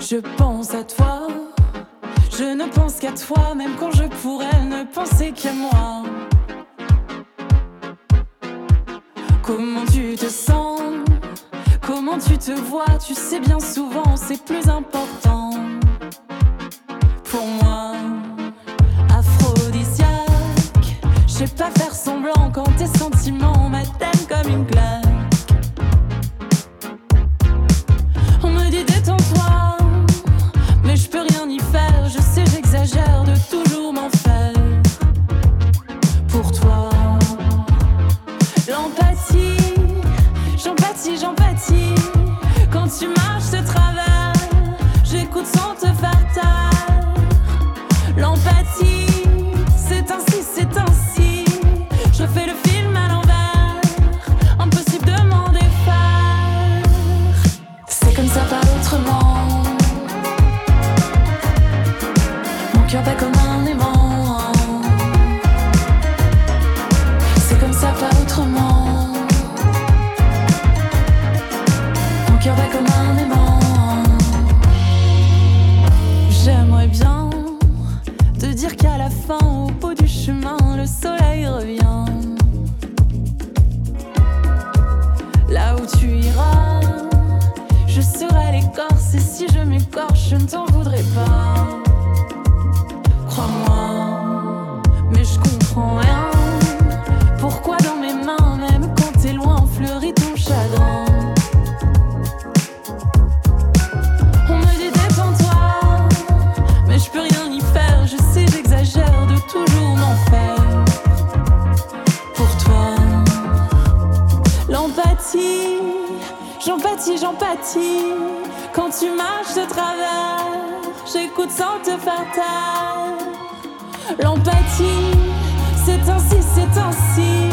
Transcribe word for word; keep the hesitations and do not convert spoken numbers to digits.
Je pense à toi, je ne pense qu'à toi, même quand je pourrais ne penser qu'à moi. Comment tu te sens? Comment tu te vois? Tu sais bien souvent c'est plus important. Pour moi, aphrodisiaque, je sais pas faire semblant quand tes sentiments m'atteignent comme une claque. On me dit détends-toi, mais je peux rien y faire. Je sais j'exagère de toujours m'en faire. Pour toi, l'empathie, j'empathie, j'empathie. Quand tu marches de travers, j'écoute sans te faire taire. L'empathie, c'est ainsi, c'est ainsi. Je fais le film à l'envers, impossible de m'en défaire. C'est comme ça, pas autrement. Mon cœur bat comme un aimant. C'est comme ça, pas autrement. Mon cœur bat comme un aimant. J'aimerais bien te dire qu'à la fin, au bout du chemin, le soleil revient. Là où tu iras, je serai l'écorce. Et si je m'écorche, je ne t'en voudrais pas. Crois-moi, mais je comprends rien. Pourquoi dans mes mains, même quand t'es loin, fleurit ton chagrin? On me dit détends-toi, mais je peux rien y faire. Je sais j'exagère de toujours m'en faire. Pour toi, l'empathie, j'empathie, j'empathie. Quand tu marches de travers, j'écoute sans te faire taire. L'empathie, c'est ainsi, c'est ainsi.